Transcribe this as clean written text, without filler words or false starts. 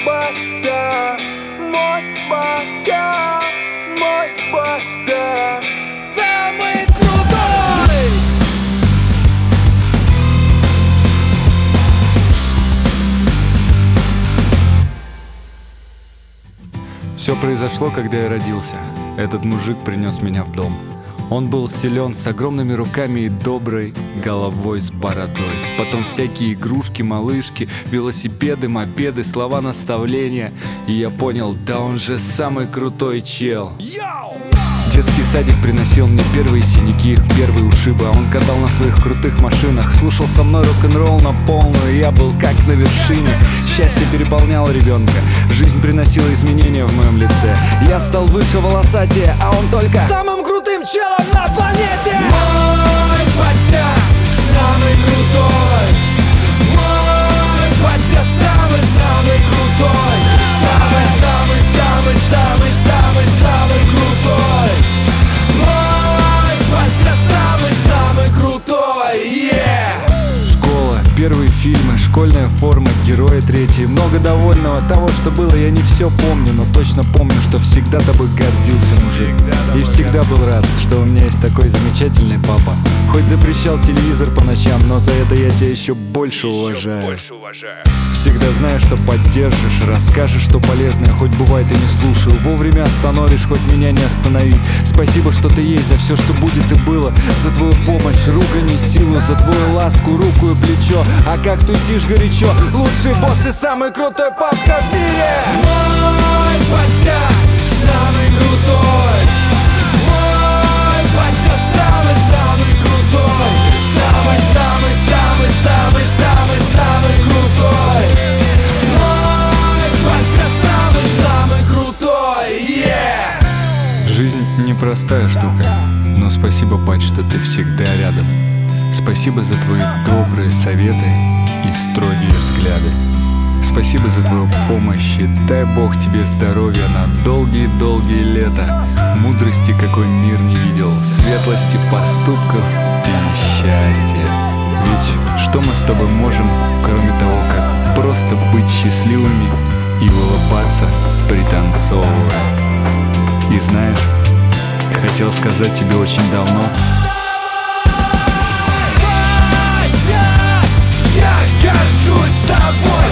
батя, мой батя, мой батя. Самый крутой! Все произошло, когда я родился. Этот мужик принес меня в дом. Он был силен, с огромными руками и доброй головой с бородой. Потом всякие игрушки, малышки, велосипеды, мопеды, слова наставления. И я понял, да он же самый крутой чел. Детский садик приносил мне первые синяки, первые ушибы. А он катал на своих крутых машинах, слушал со мной рок-н-ролл на полную. Я был как на вершине. Счастье переполняло ребенка. Жизнь приносила изменения в моем лице. Я стал выше, волосатее, а он только самым крутым челом на планете. Мой батя самый крутой. Мой батя самый-самый крутой. Самый-самый-самый-самый-самый-самый крутой. Мой батя самый-самый крутой. Школа, первые фильмы, школьная форма, герои третьи. Много довольного того, что было, я не все помню, но точно помню, что всегда тобой гордился, мужик. И всегда был рад, что у меня есть такой замечательный папа. Хоть запрещал телевизор по ночам, но за это я тебя еще больше уважаю. Всегда знаю, что поддержишь, расскажешь, что полезное, хоть бывает и не слушаю. Вовремя остановишь, хоть меня не остановить. Спасибо, что ты есть, за все, что будет и было. За твою помощь, ругань и силу, за твою ласку, руку и плечо. А как тусишь горячо, лучший босс и самый крутой папка в мире. Мой батя самый крутой. Мой батя самый-самый крутой. Самый-самый-самый-самый-самый-самый крутой. Мой батя самый-самый крутой. Жизнь непростая штука, но спасибо, бать, что ты всегда рядом. Спасибо за твои добрые советы и строгие взгляды. Спасибо за твою помощь и дай Бог тебе здоровья на долгие-долгие лета. Мудрости, какой мир не видел, светлости поступков и счастья. Ведь что мы с тобой можем, кроме того, как просто быть счастливыми и улыбаться, пританцовывая? И знаешь, хотел сказать тебе очень давно. Батя, я горжусь тобой.